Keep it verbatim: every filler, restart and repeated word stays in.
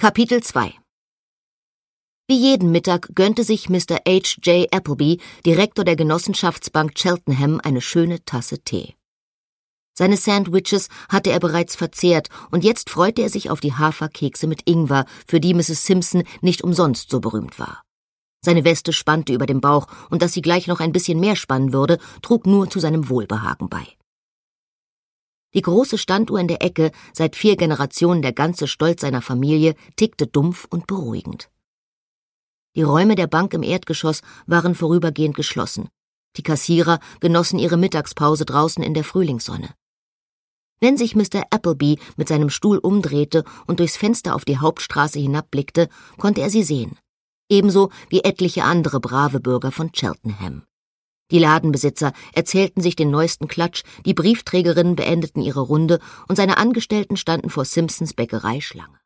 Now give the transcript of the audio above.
Kapitel zwei. Wie jeden Mittag gönnte sich Mister H J Appleby, Direktor der Genossenschaftsbank Cheltenham, eine schöne Tasse Tee. Seine Sandwiches hatte er bereits verzehrt, und jetzt freute er sich auf die Haferkekse mit Ingwer, für die Misses Simpson nicht umsonst so berühmt war. Seine Weste spannte über dem Bauch, und dass sie gleich noch ein bisschen mehr spannen würde, trug nur zu seinem Wohlbehagen bei. Die große Standuhr in der Ecke, seit vier Generationen der ganze Stolz seiner Familie, tickte dumpf und beruhigend. Die Räume der Bank im Erdgeschoss waren vorübergehend geschlossen. Die Kassierer genossen ihre Mittagspause draußen in der Frühlingssonne. Wenn sich Mister Appleby mit seinem Stuhl umdrehte und durchs Fenster auf die Hauptstraße hinabblickte, konnte er sie sehen, ebenso wie etliche andere brave Bürger von Cheltenham. Die Ladenbesitzer erzählten sich den neuesten Klatsch, die Briefträgerinnen beendeten ihre Runde und seine Angestellten standen vor Simpsons Bäckerei Schlange.